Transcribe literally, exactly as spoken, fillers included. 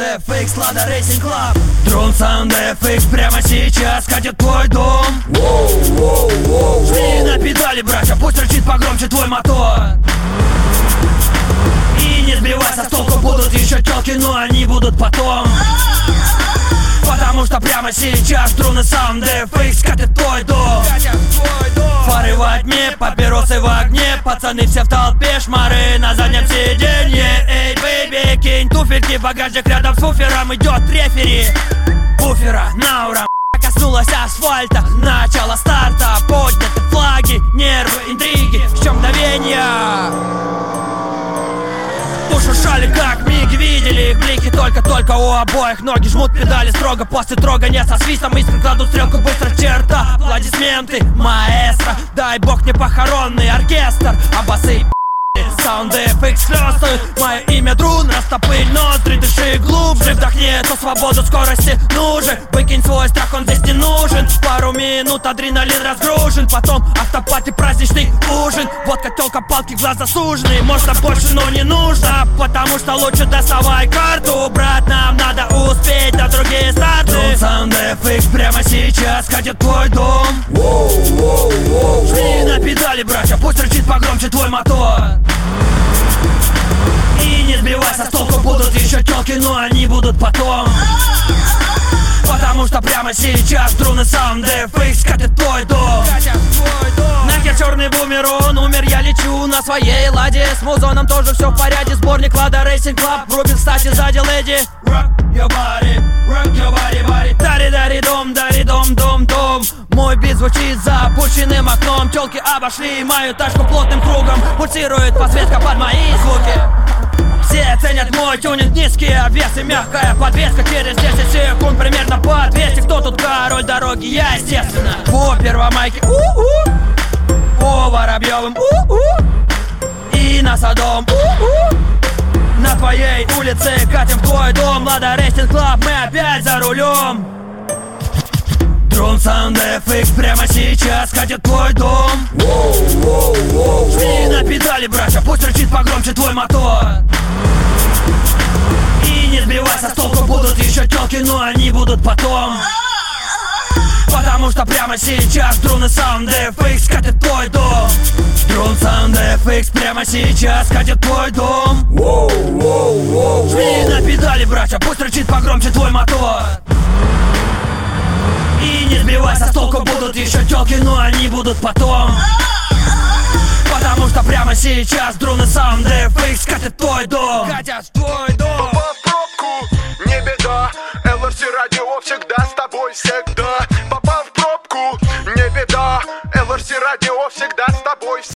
эф икс, Lada Racing Club. Drone Sound эф икс прямо сейчас катит твой дом. Жми на педали, братья, пусть рычит погромче твой мотор. И не сбивайся с толку, будут еще тёлки, но они будут потом. Потому что прямо сейчас Drone Sound эф икс катит твой дом. Фары во тьме, папиросы в огне, пацаны все в толпе, шмары на заднем сиденье. Эй, бэйби, кинь туфельки, багажник рядом с буфером, идет рефери. Буфера на ура коснулась асфальта, начало старта, подняты флаги, нервы, интриги, в чем мгновенья. Ушушали как миг, видели их блики, только-только у обоих ноги жмут педали строго, после трогания со свистом искры кладут стрелку быстро, черта. Аплодисменты, маэстро, дай бог не похоронный оркестр, а басы Sound эф икс хлёстают, мое имя Друн, растопырь ноздри, дыши глубже, вдохни эту свободу скорости нужен. Выкинь свой страх, он здесь не нужен. Пару минут адреналин разгружен, потом автопати, праздничный ужин. Водка, тёлка, палки, глаза сужены, можно больше, но не нужно, потому что лучше доставай карту, брат, нам надо успеть на другие старты. Drone Sound эф икс прямо сейчас катит твой дом. Жми на педали, братья, пусть рычит погромче твой мотор. И не сбивайся с толку, будут еще тёлки, но они будут потом. Потому что прямо сейчас Drone Sound эф икс катит твой дом. Нахер черный бумер, он умер, я лечу на своей ладе. С музоном тоже все в порядке, сборник Lada Racing Club. Рубин, кстати, сзади леди. Rock your body, rock your body, body. Дари-дари-дом, дари-дом-дом-дом. Мой бит звучит за опущенным окном. Тёлки обошли мою тачку плотным кругом. Пульсирует подсветка под мои звуки. Все ценят мой тюнинг, низкие обвесы, мягкая подвеска. Через десять секунд примерно по двести. Кто тут король дороги? Я, естественно. По Первомайке, у-у. По Воробьевым, у-у. И на Садовом, у-у. На твоей улице катим в твой дом. Lada Racing Club, мы опять за рулем. Drone Sound эф икс прямо сейчас катит твой дом. Жми на педали, братья, пусть рычит погромче твой мотор. И не сбивайся с толку, будут еще тёлки, но они будут потом. Потому что прямо сейчас Drone Sound эф икс катит твой дом. Drone Sound эф икс прямо сейчас катит твой дом. Жми на педали, братья, пусть рычит погромче твой мотор. И не сбивайся с толку, будут еще тёлки, но они будут потом. Потому что прямо сейчас Drone Sound эф икс катит твой дом. Катят в твой дом. Попал в пробку, не беда, эл эр си радио всегда с тобой, всегда. Попал в пробку, не беда, эл эр си радио всегда с тобой.